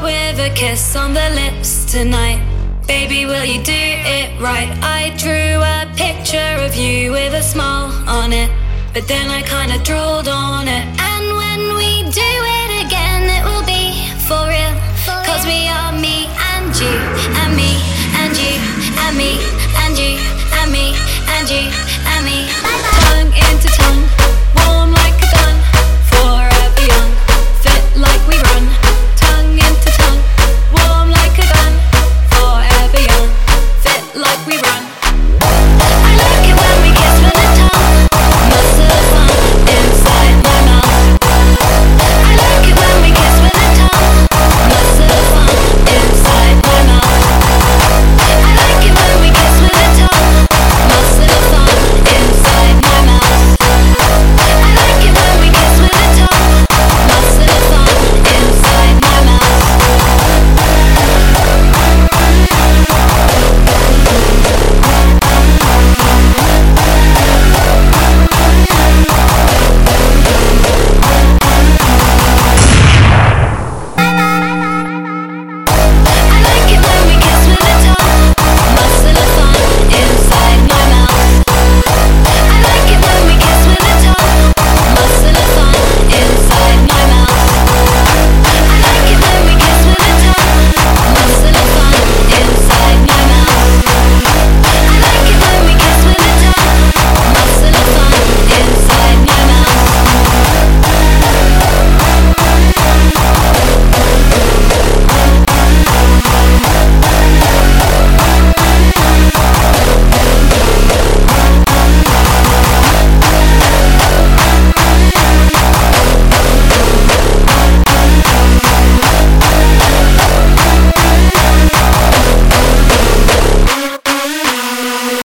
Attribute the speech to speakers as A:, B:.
A: with a kiss on the lips tonight. Baby, will you do it right? I drew a picture of you with a smile on it, but then I kinda drooled on it. And when we do it again, it will be for real. Cause we are me and you, and me and you, and me and you, and me and you.